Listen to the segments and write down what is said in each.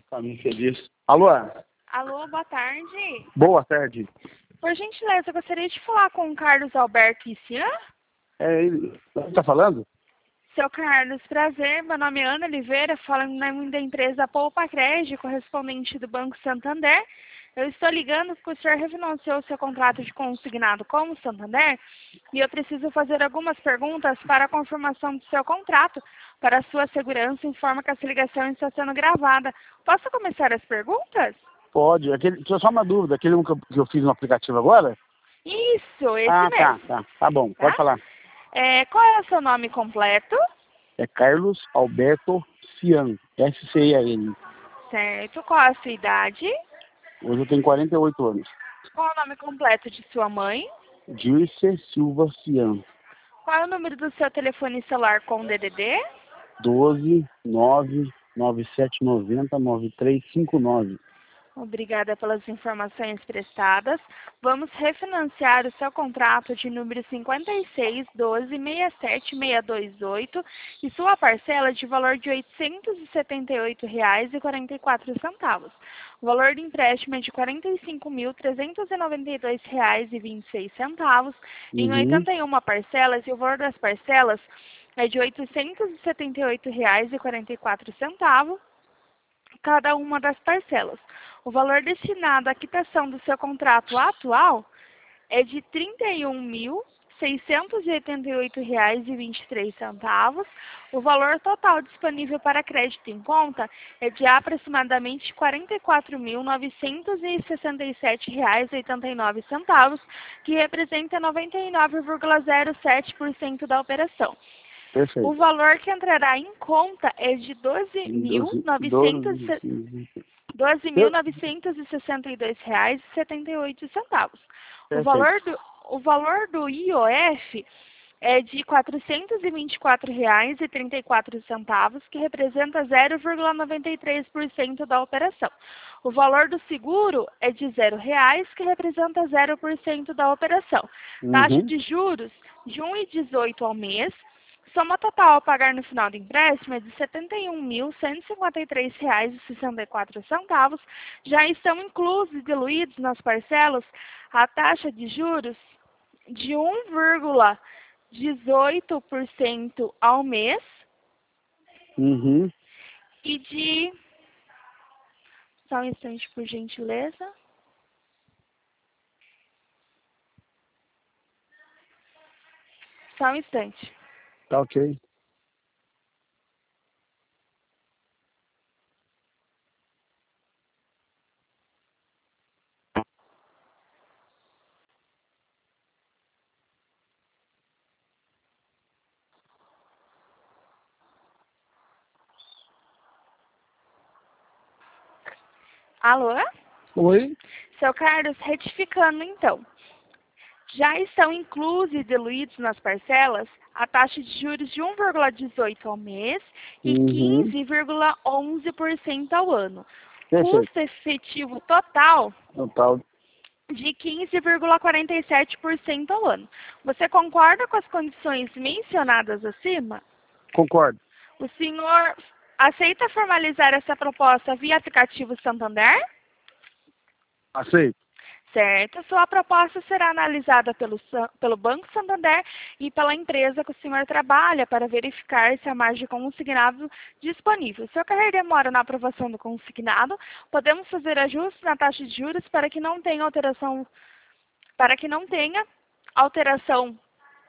Caminho feliz. Alô? Alô, boa tarde. Boa tarde. Por gentileza, eu gostaria de falar com o Carlos Alberto Ician. É ele. Você tá falando? Seu Carlos, prazer. Meu nome é Ana Oliveira, falando em nome da empresa Poupa Crédito, correspondente do Banco Santander. Eu estou ligando porque o senhor refinanciou seu contrato de consignado com o Santander e eu preciso fazer algumas perguntas para a confirmação do seu contrato. Para a sua segurança, informa que essa ligação está sendo gravada. Posso começar as perguntas? Pode. Só uma dúvida. Aquele um que eu fiz no aplicativo agora? Isso, esse mesmo. Tá bom. Tá? Pode falar. Qual é o seu nome completo? É Carlos Alberto Cian. S-C-I-A-N. Certo. Qual é a sua idade? Hoje eu tenho 48 anos. Qual é o nome completo de sua mãe? Dirce Silva Cian. Qual é o número do seu telefone celular com DDD? 12 9 9790 9359. Obrigada pelas informações prestadas. Vamos refinanciar o seu contrato de número 5612-67628 e sua parcela de valor de R$ 878,44. O valor do empréstimo é de R$ 45.392,26 em 81 parcelas e o valor das parcelas é de R$ 878,44 cada uma das parcelas. O valor destinado à quitação do seu contrato atual é de R$ 31.688,23. O valor total disponível para crédito em conta é de aproximadamente R$ 44.967,89, que representa 99,07% da operação. Perfeito. O valor que entrará em conta é de R$ 12.962,78. O valor do IOF é de R$ 424,34, que representa 0,93% da operação. O valor do seguro é de R$ 0,00, que representa 0% da operação. Taxa de juros de 1,18 ao mês. Soma total a pagar no final do empréstimo é de R$ 71.153,64. Já estão inclusos e diluídos nas parcelas a taxa de juros de 1,18% ao mês e de... Só um instante, por gentileza. Só um instante. Tá ok. Alô? Oi? Seu Carlos, retificando então. Já estão inclusos e diluídos nas parcelas a taxa de juros de 1,18 ao mês e 15,11% ao ano. Perfeito. Custo efetivo total Total. de 15,47% ao ano. Você concorda com as condições mencionadas acima? Concordo. O senhor aceita formalizar essa proposta via aplicativo Santander? Aceito. Certo. Sua proposta será analisada pelo Banco Santander e pela empresa que o senhor trabalha para verificar se a margem consignado disponível. Se ocorrer demora na aprovação do consignado, podemos fazer ajustes na taxa de juros para que não tenha alteração.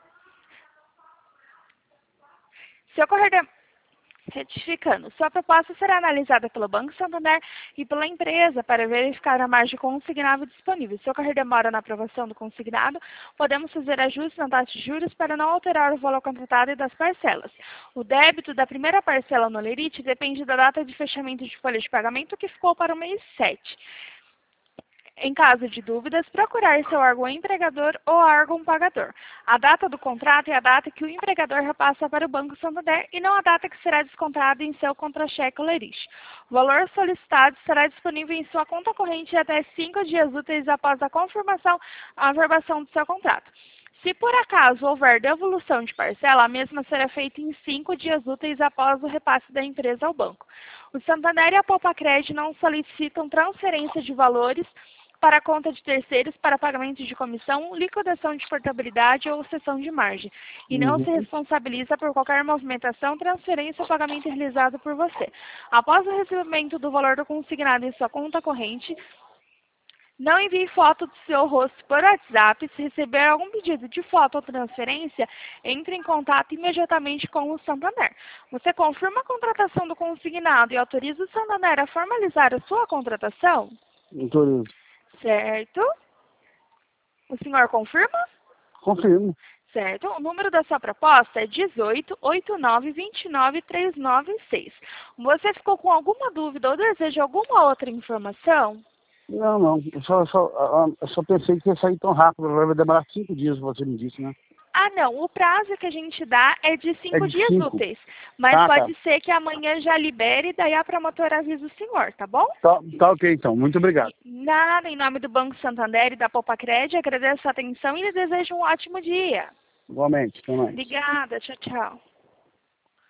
Se ocorrer Retificando, sua proposta será analisada pelo Banco Santander e pela empresa para verificar a margem consignável disponível. Se ocorrer demora na aprovação do consignado, podemos fazer ajustes na taxa de juros para não alterar o valor contratado e das parcelas. O débito da primeira parcela no Lerite depende da data de fechamento de folha de pagamento que ficou para o mês 7. Em caso de dúvidas, procurar seu órgão empregador ou órgão pagador. A data do contrato é a data que o empregador repassa para o Banco Santander e não a data que será descontada em seu contra-cheque ou lerite. O valor solicitado estará disponível em sua conta corrente até 5 dias úteis após a confirmação a averbação do seu contrato. Se por acaso houver devolução de parcela, a mesma será feita em 5 dias úteis após o repasse da empresa ao banco. O Santander e a Poupa-Cred não solicitam transferência de valores para a conta de terceiros para pagamento de comissão, liquidação de portabilidade ou cessão de margem, e não se responsabiliza por qualquer movimentação, transferência ou pagamento realizado por você. Após o recebimento do valor do consignado em sua conta corrente, não envie foto do seu rosto por WhatsApp. Se receber algum pedido de foto ou transferência, entre em contato imediatamente com o Santander. Você confirma a contratação do consignado e autoriza o Santander a formalizar a sua contratação? Autorizo. Certo. O senhor confirma? Confirmo. Certo. O número da sua proposta é 1889299396. Você ficou com alguma dúvida ou deseja alguma outra informação? Não. Eu só pensei que ia sair tão rápido. Vai demorar 5 dias, você me disse, né? Ah, não. O prazo que a gente dá é de 5 É de dias 5. úteis. Mas Tá. pode ser que amanhã já libere e daí a promotora avisa o senhor, tá bom? Tá ok, então. Muito obrigado. Nada, em nome do Banco Santander e da Poupa-Cred, agradeço a atenção e lhe desejo um ótimo dia. Igualmente. Até mais. Obrigada. Tchau, tchau.